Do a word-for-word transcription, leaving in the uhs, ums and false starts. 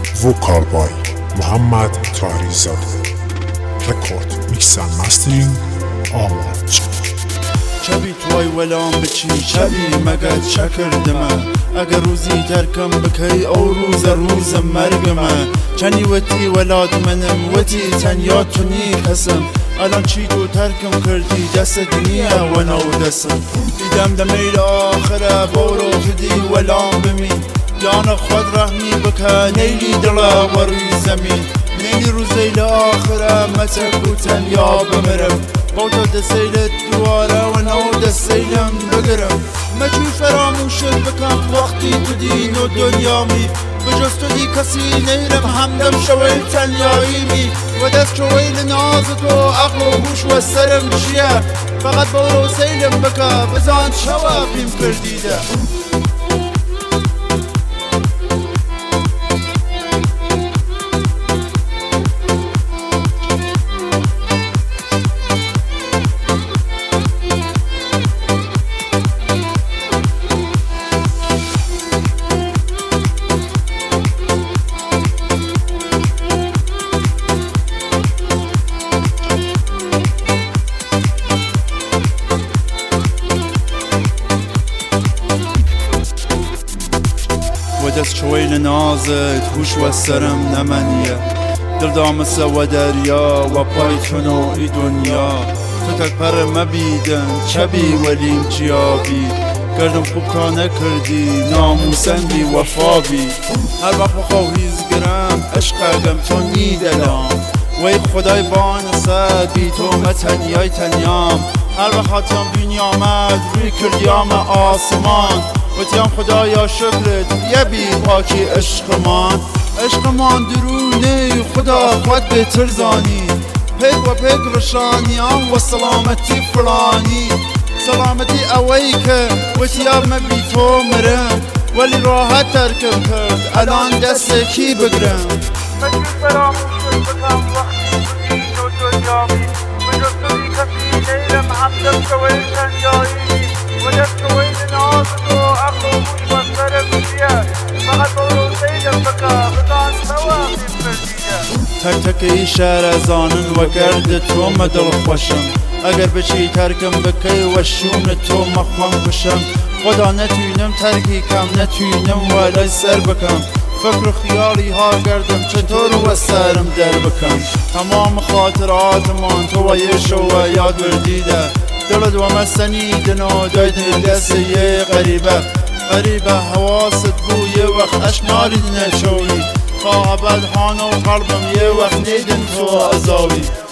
Vocal by Muhammad Tahrizadeh. Record, mix and mastering Ahmad. چبی توی ولام بچی چبی مگه چه کردمه اگر روزی ترکم بکی او روز روز مرگمه چنی وتی ولاد منم وتی تنیا تونی کسم الان چی تو ترکم کردی دست دنیا و نو دستم دیدم دمیل آخره برو فدی ولام بمین جان خود رحمی بکه نیلی دلا و روی زمین نیلی روزی لآخره متکو تنیا بمرم باوتا دستیلت دواره و نو دستیلم بگرم مجو فراموشت بکم وقتی تو دین و دنیامی بجز تو دی کسی نیرم همدم شوی تنیاییمی و دست شوی لناز تو عقل و هوش و سرم چیه فقط برو سیلم بکه بزان شوه بیم کردیده و دست شوی لنازت هوش و سرم نمنیه دل دامسه و دریا و پای تنو ای دنیا تو تک پر مبیدن چبی ولیم جیابی کردم خوب تا نکردی ناموسندی وفابی هر وقت بخواهیز گرم عشقم تو نیدلام وی خدای بانسد بی تو متنیای تنیام هر وقت خاتم بینی آمد روی کردیام آسمان و تیم خدایا شکرت یه بی پاکی عشقمان عشقمان درونه خدا خود بهتر زانی پیک و پیک رشانیان و سلامتی فلانی سلامتی اوی که و تیم بی تو مرم ولی راحت ترکم کرد الان دست کی بگرم مجو فراموشت بکم وقتی تو دین و دنیامی بجز تو دی کسی نیرم همدم شوی تنیاییمی و دست شوی لناز تو عقل و هوش و سرم چیه فقط برو سیلم بکه بزان شوه بیم کردیده تک تک ای شهر از آنن و گرد تو مدل خوشم اگر بچی ترکم بکی و شون تو مخوام کشم خدا نتوینم ترکی کم نتوینم ولی سر بکم فکر و خیالی ها گردم چطور و سرم در بکم تمام خاطراتمان تو و یه شو یاد بردیده دلت و مسنیدن و دایدن دست یه غریبه غریبه حواست بو یه وقت اشنالی نشوی تا ابد هانو قلبم یه وقت نیدن تو عذابی